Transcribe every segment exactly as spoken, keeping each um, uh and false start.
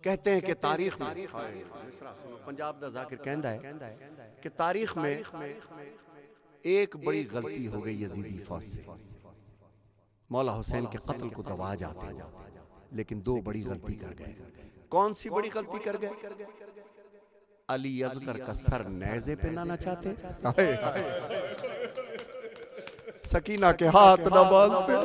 कहते हैं कि तारीख में, पंजाब दा जाकिर कहंदा है कि तारीख में एक बड़ी गलती हो गई यजीदी फौज से। मौला हुसैन के कत्ल को दबा जाते हैं, लेकिन दो बड़ी गलती कर गए। कौन सी बड़ी गलती कर गए? अली असगर का सर नेज़े पे ना नचाते, सकीना के हाथ न बांधते,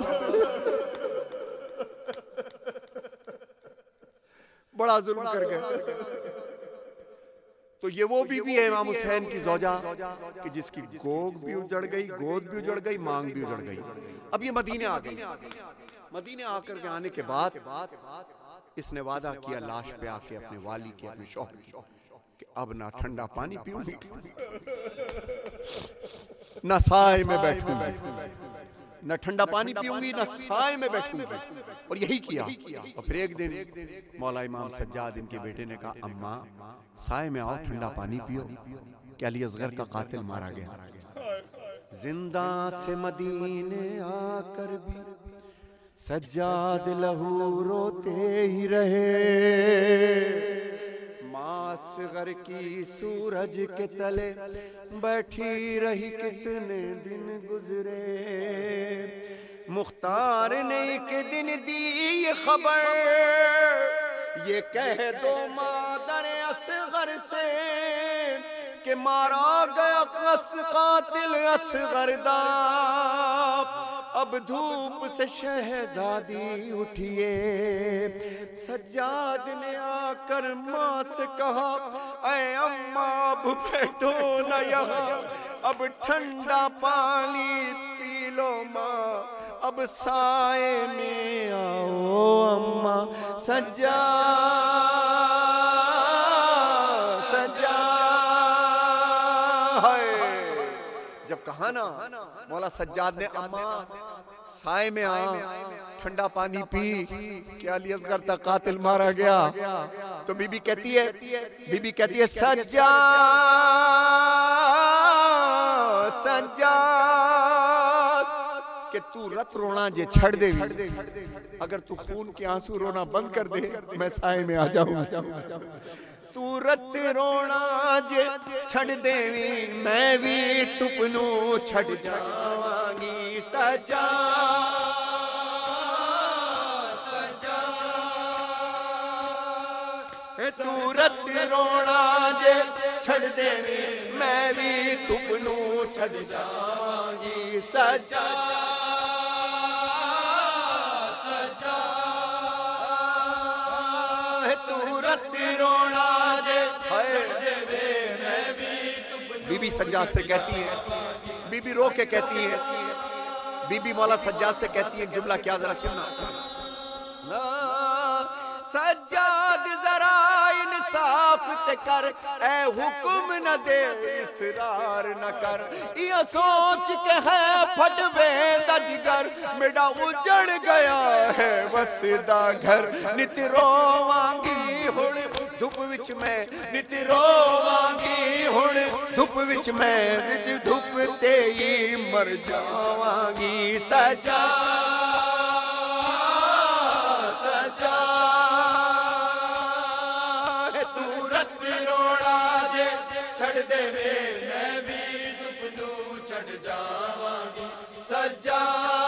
बड़ा जुल्म कर गए। तो ये वो बीबी है इमाम हुसैन की ज़ौजा कि जिसकी गोद भी उजड़ गई, गोद भी उजड़ गई, मांग भी उजड़ गई। अब ये मदीने आ गई। मदीने आकर के आने के बाद इसने वादा किया लाश पे आके अपने वाली के, अपने शौहर की, कि अब ना ठंडा पानी पीऊंगी, ना साए में बैठूंगी, ना ठंडा पानी पीऊंगी, ना साए में बैठूंगी। और यही किया। और फिर एक दिन मौला इमाम सज्जाद इनके बेटे ने कहा, अम्मा साए में आओ, ठंडा पानी पियो, कि अली असगर का कातिल मारा गया। जिंदा से मदीने आकर भी सज्जाद लहू रोते ही रहे, मां असगर की सूरज के तले बैठी रही, कितने दिन गुजरे। मुख्तार ने एक दिन दी ये खबर, ये कह दो मादर असगर से कि मारा गया कस कातिल असगर दा। अब धूप से शहजादी उठिए। सज्जाद ने आकर माँ से कहा, ऐ अम्मा अब बैठो न यहाँ, अब ठंडा पानी पी लो माँ, अब साए में आओ अम्मा। सज्जा सज्जा है। जब कहा ना मौला सज्जाद ने, अम्मा साए में आ, ठंडा पानी पी, क्या अली असगर का कातिल मारा गया, तो बीबी कहती है बीबी कहती है सज्जा सज्जा कि तू रत रोना जे छड़ दे, अगर तू खून के आंसू रोना बंद कर दे, मैं साए में आ जाऊं। तू रत रोना जे छड़ देवी, मैं भी तुपनू छड़ जावांगी। सजा सजा तू रत रोना जे छड़ देवी, मैं भी तुपनू छड़ जावांगी। सजा सजा तू रत रोना बीबी सज्जाद से कहती है, बीबी रो के कहती है, बीबी मौला सज्जाद से कहती है एक जुमला, क्या जरा सुनना। सज्जाद जरा इंसाफ ते कर, ए हुक्म न दे इसरार न कर, ये सोच के है फटवे दा जिगर, मेरा उजड़ गया है वसदा घर। नित रोवांगी हुण धुप विच मैं, नित रोवांगी हुण धुप विच मैं, विच धुप ते ही मर जावांगी। सजा सजा तू रत रोना जे छड़ देवे, मैं भी धुप नू छड़ जावांगी। सजा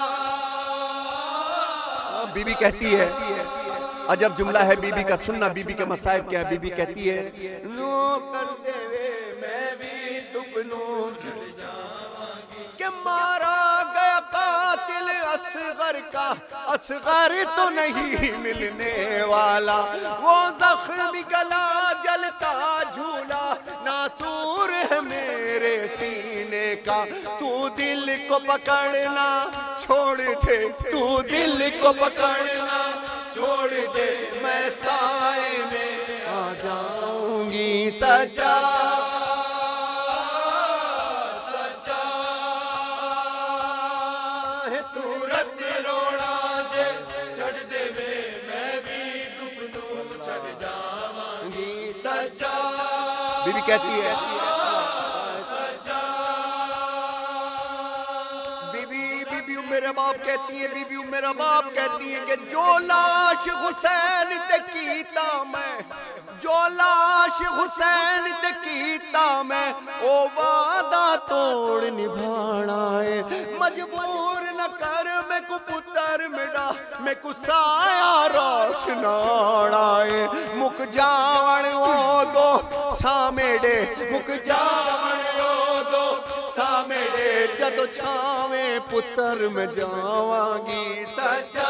बीबी कहती है, अजब जुमला है बीबी का, सुनना बीबी के मसाइब क्या है। बीबी कहती है, नो कर देवे मैं भी तुपनू छड़ जावांगी, कि मारा गया कातिल असगर का, असगर तो नहीं मिलने वाला, वो जख्मी गला जलता झूला, नासूर है मेरे सीने का। तू दिल को पकड़ना छोड़ दे, तू दिल को पकड़ना छोड़ दे, मैं साए में आ जाऊंगी। सजा सजा है तू रत रोना जे छड़ देवे, मैं भी दुपनू छड़ जावांगी। सजा बीबी कहती है, मेरे बाप कहती है, बीबी मेरा बाप कहती है कि जो लाश हुसैन ते कीता मैं, जो लाश हुसैन ते कीता मैं ओ वादा तोड़ निभाना है। मजबूर न कर मैं को पुत्र मिला मैं को साया रास नाड़ा है। मुक जावण ओ दो सामेड़े मुक जावण ओ दो सामेड़े जदों छावे पुत्र मैं जावांगी सजा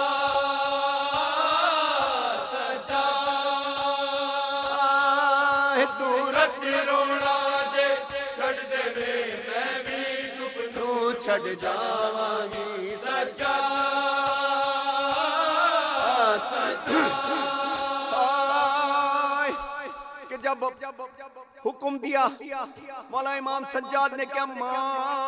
छड़ जावांगी सच्चा सच्चा। कि जब हुक्म दिया मौला इमाम सज्जाद ने क्या मां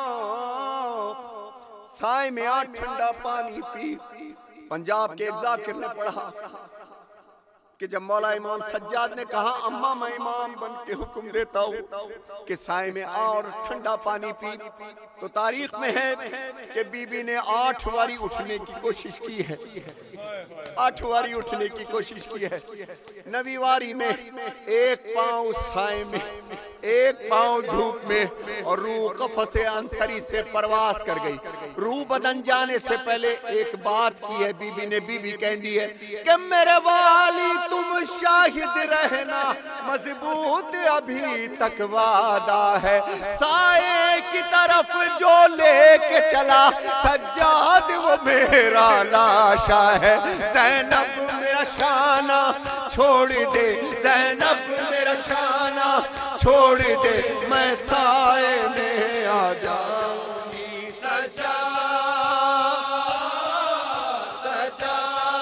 साए में आ ठंडा पानी पी। पंजाब के एक जाकिर ने पढ़ा कि जब मौला इमाम सज्जाद ने कहा अम्मा मैं इमाम बन के हुक्म देता हूँ कि साए में आ और ठंडा पानी पी, तो तारीख में है कि बीबी ने आठ बारी उठने की कोशिश की है, आठ बारी उठने की कोशिश की है। नवी वारी में एक पांव साए में एक पांव धूप में और रूह कफ़से अंसरी से परवास कर गई। रूह बदन जाने से पहले एक बात की है बीबी ने। बीबी कहती है कि मेरे वाली तुम शाहिद रहना मजबूत अभी तक वादा है। साए की तरफ जो लेके चला सज्जाद वो मेरा लाशा है। ज़ैनब मेरा शाना छोड़ दे, ज़ैनब मेरा शाना छोड़ दे, मैं साए में आ जाऊंगी सजा सजा।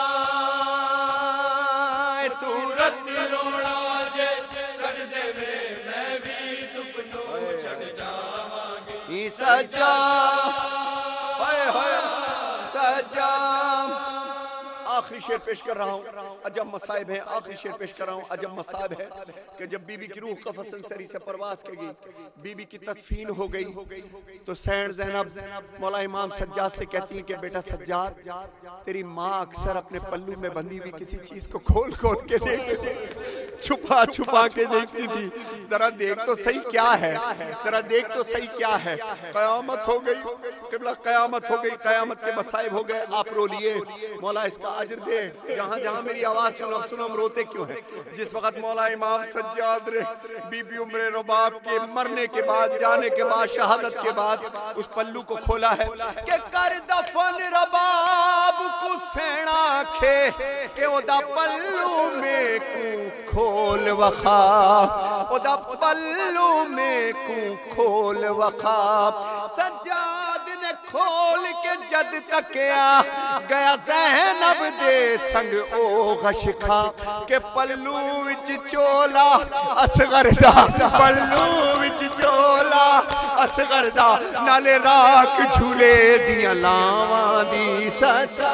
तू रत रोना जे छड़ देवे मैं भी दुपनो छड़ जावांगी सजा हाय हाय सजा। आखिरी शेर पेश कर रहा हूँ, अजब मसाइब है। आखिरी शेर पेश कर रहा हूँ, अजब मसाइब है कि जब बीबी की रूह कफ़स अंसरी से परवास कर गई, बीबी की तदफीन हो गई, तो सैन ज़ैनब मौला इमाम सज्जाद से कहती है कि बेटा सज्जाद, तेरी माँ अक्सर अपने पल्लू में बंधी हुई किसी चीज को खोल खोल के देखती, छुपा छुपा के देखती थी। जरा देख तो सही क्या है, जरा देख तो सही क्या है। कयामत हो गई, किबला कयामत हो गई, कयामत के मसाइब हो गए। आप रो लिए, मौला इसका अजर दे। जहाँ जहाँ मेरी आवाज सुनो सुनो हम रोते क्यों हैं? जिस वक्त मौला इमाम सज्जाद रे बीबी उम्र रबाब के मरने के बाद, जाने के बाद, शहादत के बाद उस पल्लू को खोला है कि कर दफन रबाब को सेना खे के ओदा पल्लू में कू खोल वखा, ओदा पल्लू में कू खोल वखा। सज्जाद ने खोल के जद तकिया गया ज़ैनब दे संग ओ गशिखा के पल्लू विच चोला असगर दा, पल्लू विच चोला असगर दा, नाले राख झूले दियां लावां दी सजा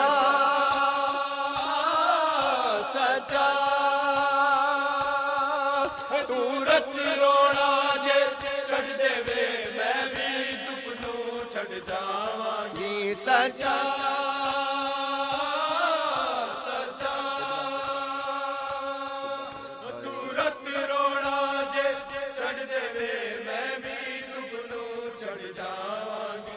सजा। तू रत रोना जे छड़ देवे मैं भी दुपनू छड़ जावांगी सजा।